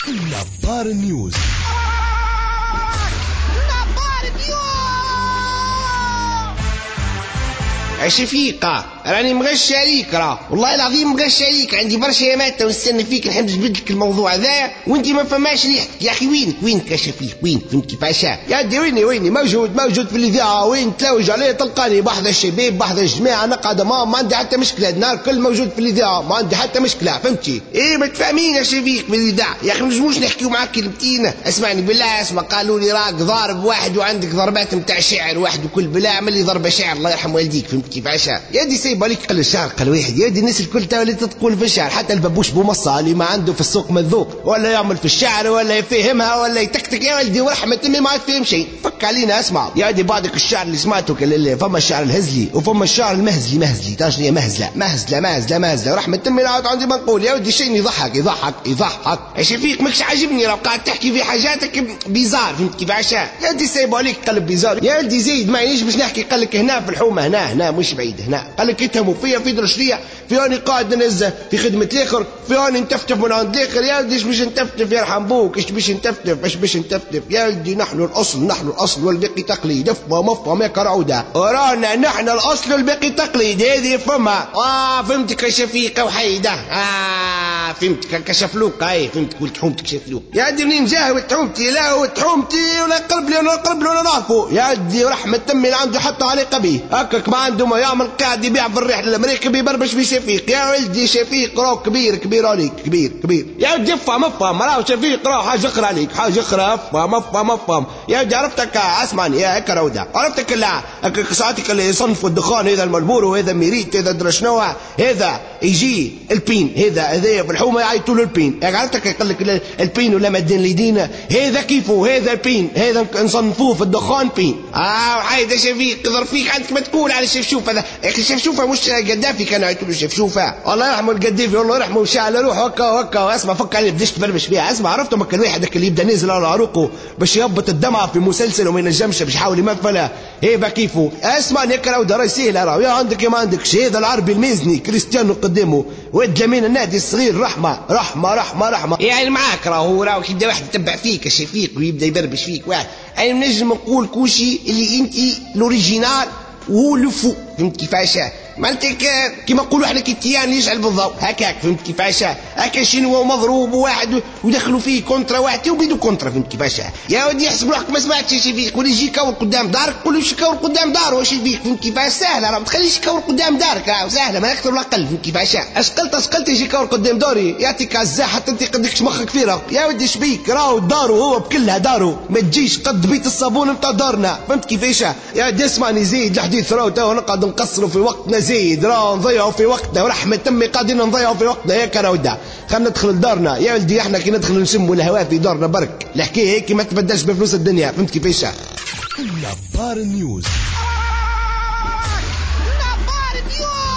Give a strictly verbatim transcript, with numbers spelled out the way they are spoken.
نظار نيوز. شفيقة راني مغش عليك، راه والله العظيم مغش عليك، عندي برشا يامات ونستنى فيك نحب نجبد لك الموضوع ذا وانت ما فماش ريحتك يا اخي. وينك وينك يا شفيق؟ وين فهمت كيفاش يا دي؟ ويني ويني موجود موجود في الاذاعه، وين تلوج عليه تلقاني بحذا الشباب بحذا الجماعه نقعد ما, ما عندي حتى مشكله، النهار كل موجود في الاذاعه ما عندي حتى مشكله، فهمتي؟ ايه ما تفهمين يا شفيق في الاذاعه يا اخي، ما نجموش نحكيو معاك كلمتين؟ اسمعني بالله، اسمع قالوا لي راك ضارب واحد وعندك ضربات نتاع شعر واحد وكل بلا عمل لي ضربه شعر الله يرحم والديك، فهمت كيفاش يا دي؟ سيب عليك قل الشعر قل واحد يا دي، الناس الكل تولي تقول في الشعر، حتى البابوش بومصة اللي ما عنده في السوق مذوق ولا يعمل في الشعر ولا يفهمها ولا يتكتك يا ولدي ورحمة امي ما تفهم شيء، فك علينا. اسمع يا دي بعضك الشعر اللي سمعته كل فما الشعر الهزلي وفما الشعر المهزلي، مهزلي تاجني مهزله مهزله مهزله مهزله ورحمة امي لا عندي ما نقول يا ودي شيء يضحك يضحك يضحك. ايش فيك ماكش عاجبني راه قاعد تحكي في حاجاتك بيزار، فهمت كيفاش يا دي؟ سايبوا عليك قلب بيزار يا ولدي، زيد ما ينجمش باش نحكي قال لك هنا في الحومه هنا هنا مش بعيد هنا، قال لك يتهموا فيا في درشليه في اني قاعد ننزه في خدمه الاخر في اني نتفتف من عند الاخر. يا ولدي ايش باش نتفتف يرحم بوك؟ ايش باش نتفتف ايش باش نتفتف يا ولدي؟ نحن الاصل نحن الاصل والباقي تقليد، افهم افهم يا كرعوده، ورانا نحن الاصل والباقي تقليد، هذه فما اه فهمتك يا شفيقه وحيده اه فهمتك كشفلوك هاي فهمتك قلت حومتك شفلوك يا ولدي. منين جاي وتحومتي؟ لا وتحومتي ولا قلب لي ولا قلب لي ولا نعرفه يا ولدي، ورحمه تمي عنده حتى عليه قبيه هكاك ما عنده ما يعمل، قاعد يبيع في الريح الامريكي بيبربش في شفيق يا ولدي. شفيق راه كبير كبير عليك كبير كبير يا ولدي، افهم افهم راه شفيق راه حاجه اخرى عليك حاجه اخرى، افهم افهم افهم يا ولدي. عرفتك اسمعني يا هكا روده، عرفتك لا هكاك ساعتك اللي يصنفوا الدخان، هذا المالبورو وهذا ميريت هذا درشنوا هذا يجي البين هذا هذا في الحومه يعيطوا له البين، عرفتك يقول لك البين ولا مدين ليدينا هذا كيفو هذا البين هذا نصنفوه في الدخان بين اه حيد شفيق يضرب فيك عندك ما تقول على الشفشوفه هذا يا اخي. الشفشوفه مش قدافي كانوا يعيطوا له شفشوفه، الله يرحمه القدافي والله يرحمه وشع على روحه هكا وهكا. اسمع فك عليه بديش تبربش فيها. اسمع عرفتهم كل واحد اللي يبدا نازل على عروقه باش يهبط الدمعه في مسلسل وما ينجمش باش يحاول يمثلها هيبه كيفو. اسمع يا كراوده راهي سهله راه يا عندك يا ما عندكش، هذا العربي الميزني كريستيانو قدامه واد لمين النادي الصغير رحمه رحمه رحمه رحمه يعني معاك راه هو راه كي واحد يتبع فيك الشفيق ويبدا يبربش فيك واحد. انا نجم نقول كوشي اللي انت الاوريجينال وهو لفو، فهمت كيفاش؟ مالتك كيما نقولوا احنا كيتيان يشعل بالضوء هكاك، فهمت كيفاش؟ هكا شنو هو مضروب واحد ودخلوا فيه كونترا واحد وبيدو كونترا، فهمت كيفاش؟ يا ودي يحسب روحك ما سمعتش ايش فيك، ولا يجي يكور قدام دارك قول له يكور قدام داره واش فيك، فهمت كيفاش؟ سهله راه ما تخليش يكور قدام دارك راه سهله ما اكثر ولا اقل، فهمت كيفاش؟ اشقلت اشقلت يجي يكور قدام داري يعطيك عزاه حتى انت قدكش مخك فيرق يا ودي ايش بيك؟ راهو داره هو بكلها داره، ما تجيش قد بيت الصابون نتاع دارنا، فهمت كيفاش؟ يا ودي اسمعني زيد الحديث راهو تو نقعد نقصروا في وقتنا زيد راهو نضيعوا في وقتنا ورحمة تمي قاعدين نضيعوا في وقتنا يا كراوده. خلينا ندخل لدارنا يا ولدي، احنا كي ندخل نشموا الهواء في دارنا برك الحكايه هيك ما تبدلش بفلوس الدنيا، فهمت كيفاش؟ نظار نيوز.